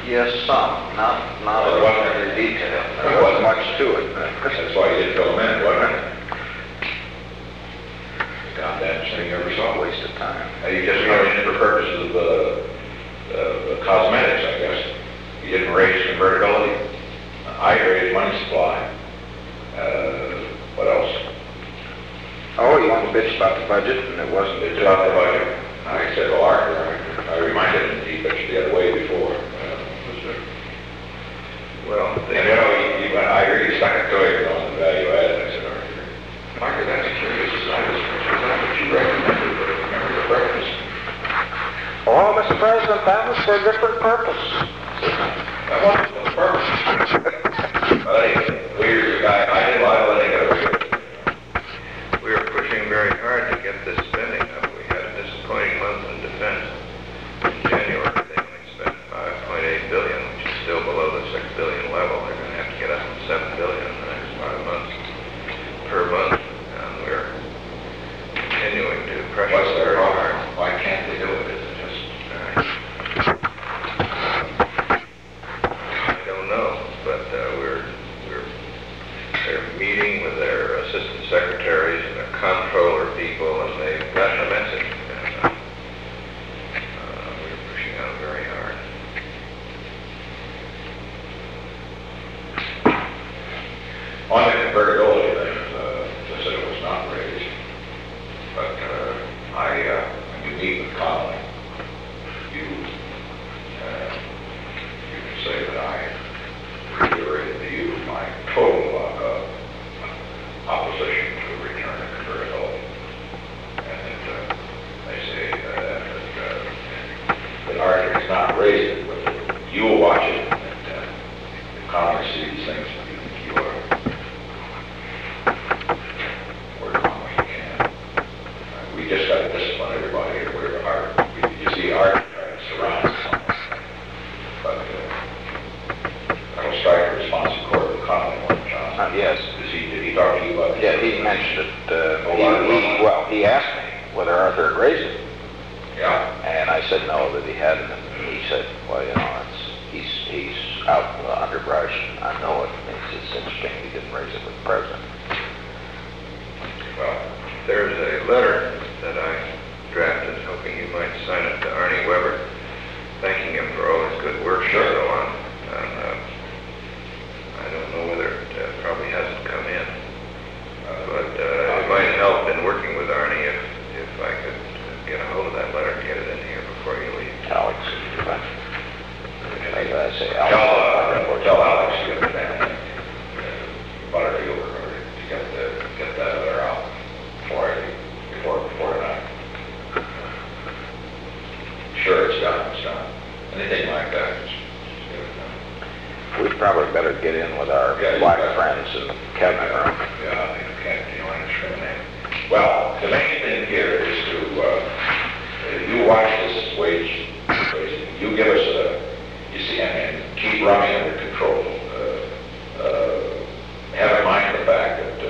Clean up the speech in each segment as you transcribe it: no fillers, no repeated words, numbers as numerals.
Yes, some, not Well, there wasn't every detail. There wasn't much to it. That's why you didn't fill them in, wasn't it? God, that thing you ever saw. Waste of time. You just went in for purposes of cosmetics, I guess. You didn't raise convertibility. I raised money supply. What else? Oh, you want to bitch about the budget, and it wasn't. It's about the budget. I said, well, Arthur, I reminded him that he bitched the other way before. Well, And you went, I really stuck it to you on the value added. I said, Arthur, that's curious. I was not what you recommended, but I remember the breakfast. Oh, Mr. President, that was for a different purpose. That wasn't the purpose. But anyway, I didn't lie to let it go. We were pushing very hard to get this spending up. We had a disappointing month in defense. In January, they only spent $5.8 billion, which is still below the $6 billion level. They're going to have to get up to $7 billion in the next 5 months per month. And we're continuing to pressure. What's their very problem? hard. Why can't they do it? Is it just... I don't know, but they're meeting with their assistant secretaries and their comptroller people, and they've got the message. And we're pushing on very hard. On the convertibility thing, I said it was not raised, but when you meet with Connolly, you can say that I reiterated to you my total opposition to return of convertibility, and that they say that Arthur has not raised it, but you will watch it, and if Connolly sees these things, you think you are. We just got to discipline everybody here. You see art trying to surround us, but Colonel Stryker responds to court with Connolly one, John. Yes. Did he talk to you about it? Yeah, he mentioned it. He asked me whether Arthur had raised it. Yeah. And I said no, that he hadn't. And he said, well, you know, he's out in the underbrush. I know it. It's interesting he didn't raise it with the president. Well, there's a letter that I drafted, hoping you might sign it to Arnie Weber, thanking him for all his good work and so on. And I don't know whether it probably hasn't come in, but it might help in working with Arnie if I could get a hold of that letter and get it in here before you leave. Alex. Maybe I say Alex. Tell Alex to get the Butterfield to get that letter out before tonight. Sure, it's done. Anything like that, just get it done. We'd probably better get in with our black friends in the cabinet room. Yeah, you can't want to discriminate. Well, the main thing here is to you watch this wage raising. You give us and keep running under control. Have in mind the fact that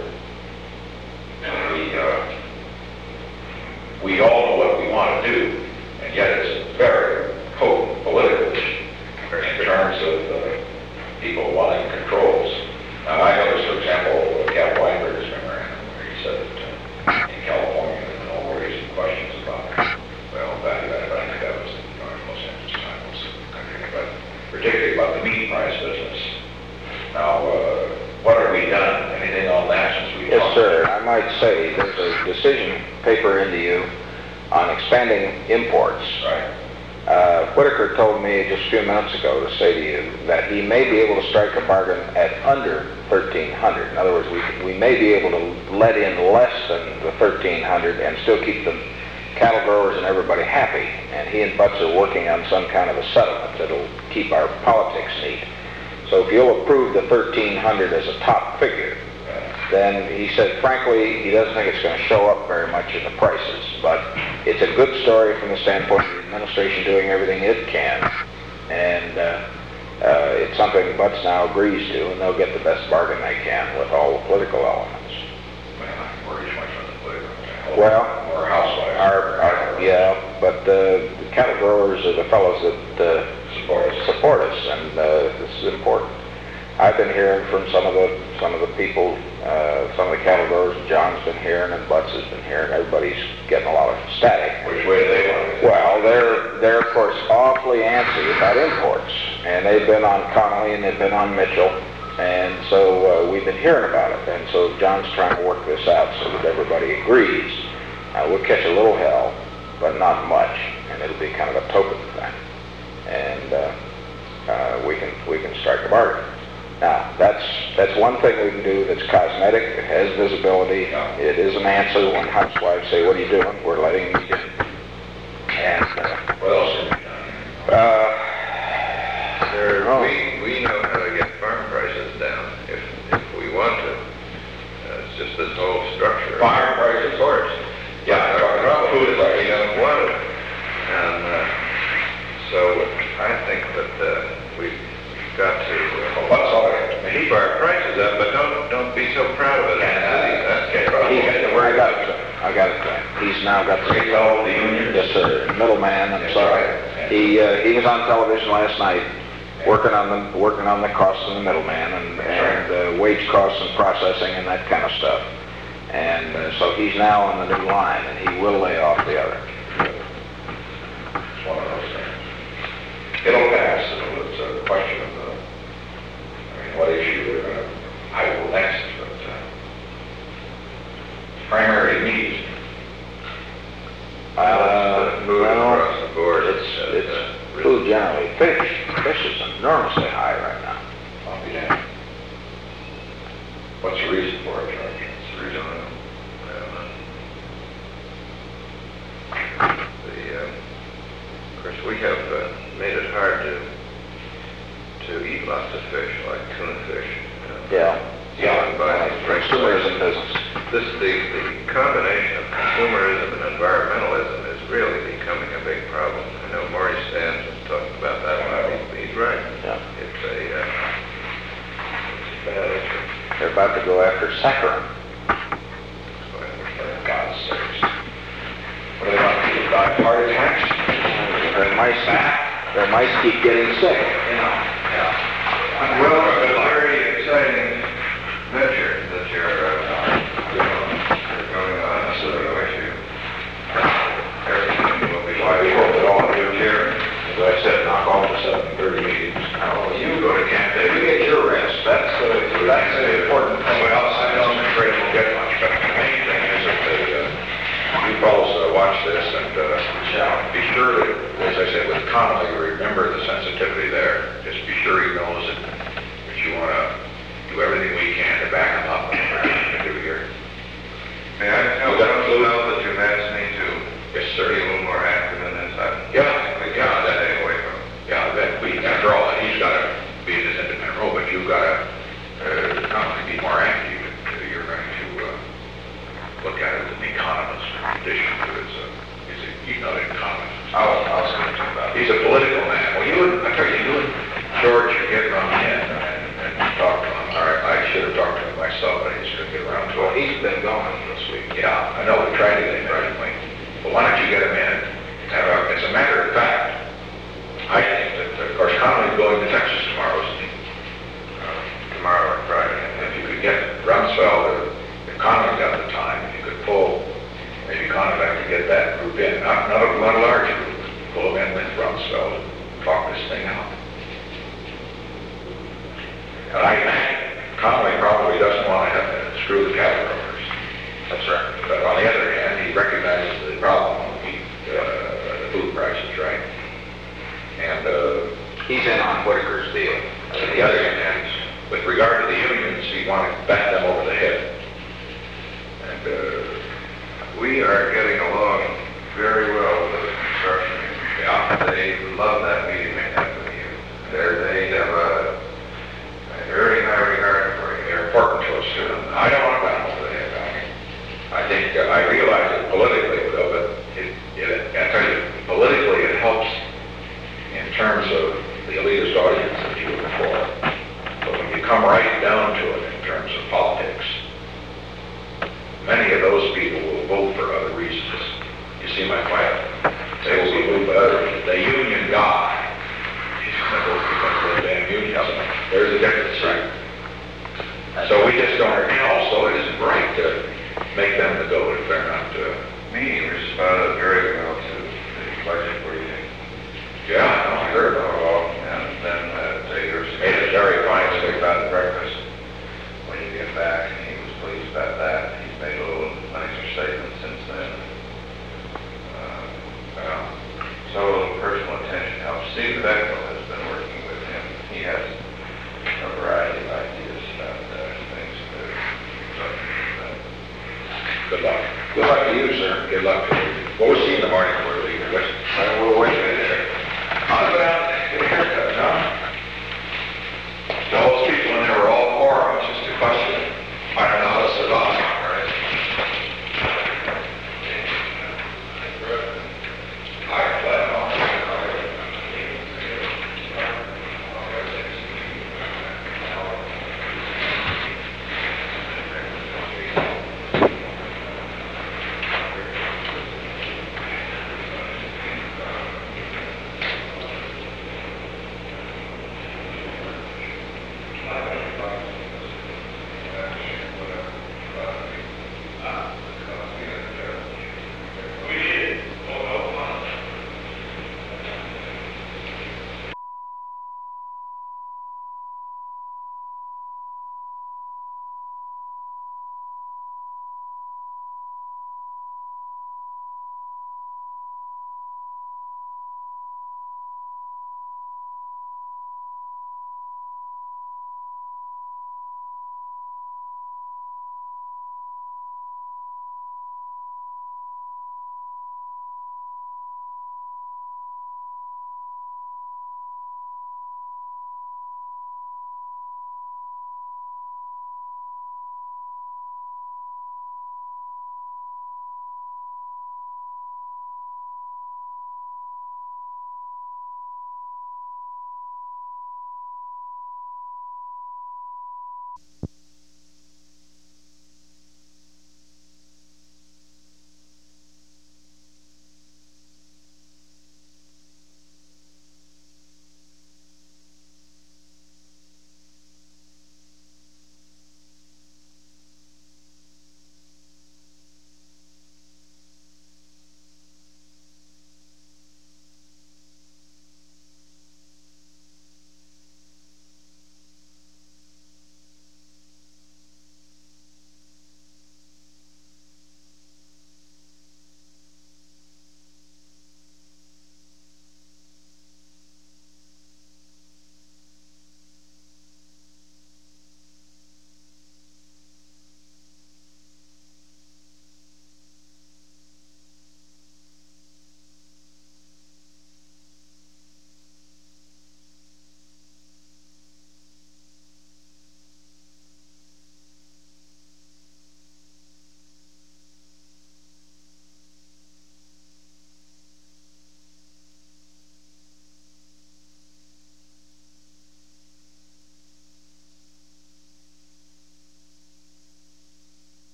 we all know what we want to do, and yet it's a very potent political issue in terms of people wanting controls. Now, I noticed, for example, Cap Weinberger's memorandum, where he said that in California, there were no worries and questions about, value added. I think that was the most interesting time in the country, but particularly about the meat price business. Now, what have we done? Anything on that since we Yes, sir. I might say there's a decision paper into you on expanding imports. Right. Whitaker told me just a few minutes ago to say to you that he may be able to strike a bargain at under 1,300. In other words, we may be able to let in less than the 1,300 and still keep the cattle growers and everybody happy. And he and Butts are working on some kind of a settlement that'll keep our politics neat. So if you'll approve the 1,300 as a top figure, then he said, frankly, he doesn't think it's going to show up very much in the prices. But it's a good story from the standpoint of the administration doing everything it can. And it's something Butts now agrees to, and they'll get the best bargain they can with all the political elements. Well, I worry too much on the political. Well, or housewives. yeah, but the cattle growers are the fellows that support us, and this is important. I've been hearing from some of the people, some of the cattle growers. John's been hearing, and Butts has been hearing. Everybody's getting a lot of static. Which way do they want to go? Well, they're of course awfully antsy about imports, and they've been on Connolly and they've been on Mitchell, and so we've been hearing about it. And so John's trying to work this out so that everybody agrees. We'll catch a little hell, but not much, and it'll be kind of a token thing, and we can strike a bargain. Now, that's one thing we can do that's cosmetic. It has visibility. It is an answer when housewives say, "What are you doing?" We're letting you get. And What else have we done? We know how to get farm prices down if we want to. It's just this whole structure. Farm prices? Of course. Yeah, I'm talking about food prices. We don't want it. And so I think that we've got to keep our prices up, but don't be so proud of it. I got it. He's now got the union. Yes, sir. Middleman. I'm sorry. Right. He was on television last night, working on the costs of the middleman and wage costs and processing and that kind of stuff. And so he's now on the new line, and he will lay off the other. It's one of those things. It'll pass. It's a question of what issue we're going to tackle next, but primary needs. Move across the board. It's food generally. Fish is enormously high right now. I'll be damned. What's the reason for it, George? It's the reason of course, we have made it hard to eat lots of fish, like tuna fish. Yeah. By Consumerism business. The combination of consumerism and environmentalism is really becoming a big problem. I know Maurice Sands was talking about that one. He's right. Yeah. It's a bad issue. They're about to go after saccharin. For God's sakes. What do they want people to die of heart attacks? Their mice keep getting sick. Yeah. Well, it's a very exciting venture that you're going on. So I wish you everything will be I hope that all of you here, as I said, knock off the 7:30 meetings. Oh, you go to Camp You David. get your rest. That's an important thing. Well, I don't afraid we'll get much, but the main thing is that you fellows watch this and be sure that, as I said with Connolly, remember the sensitivity there. Just be sure he knows that you want to do everything we can to back him up and everything to do here. May I tell Council that you've asked me to Yes, be sir. a little more active in this? That away from. Yeah, that we, after all, he's got to be in his independent role, but you've got to Connolly be more active. You're going to look at it as an economist in addition to he's not an economist. I'll speak to him about it. He's a political man. Well, I tell you, you and George should get around in and talk to him. All right, I should have talked to him myself, but I just couldn't get around to it. Well, he's been gone this week. Yeah, I know, we tried to get him recently. But why don't you get him in? As a matter of fact, I think that, of course, Connolly's going to Texas tomorrow, isn't he? Tomorrow or Friday. And if you could get Rumsfeld, if Connolly's got the time, if you could pull, maybe Connolly could get that group in, not a large group, pull them in with Rumsfeld and talk this thing out. And I think Connolly probably doesn't want to have to screw the cattle growers. That's right. But on the other hand, he recognizes the problem of the food prices, right? And He's in on Whitaker's deal. on the other hand, with regard to the unions, he wanted to bat them over the head. And We are getting along very well with the construction. yeah, They love that meeting they had with you. They have a very high regard for you. they're important to us too. I don't want to bat them over the head. I think I realize it politically, though, but I tell you, politically it helps in terms of the elitist audience that you look for. But when you come right down to it in terms of politics, many of those people will vote for other reasons. You see my point? They will vote for other reasons. The union guy is So a little personal attention helps. Steve Bechtel has been working with him. He has a variety of ideas about things to do. So, Good luck. Good luck to you, sir. Good luck to you. What was he in the morning for, Lee? we'll wait there. I'll go down and get a haircut, John. Those people, when they were all poor, it was just a question. I don't know how to survive, right? I plan on.